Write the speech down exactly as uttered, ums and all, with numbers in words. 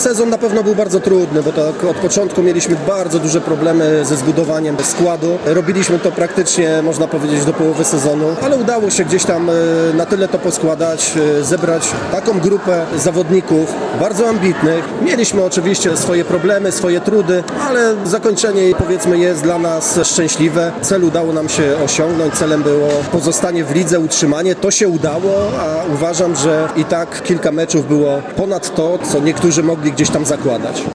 Sezon na pewno był bardzo trudny, bo tak od początku mieliśmy bardzo duże problemy ze zbudowaniem składu. Robiliśmy to praktycznie, można powiedzieć, do połowy sezonu, ale udało się gdzieś tam na tyle to poskładać, zebrać taką grupę zawodników bardzo ambitnych. Mieliśmy oczywiście swoje problemy, swoje trudy, ale zakończenie, powiedzmy, jest dla nas szczęśliwe. Cel udało nam się osiągnąć. Celem było pozostanie w lidze, utrzymanie. To się udało, a uważam, że i tak kilka meczów było ponad to, co niektórzy mogli gdzieś tam zakładać.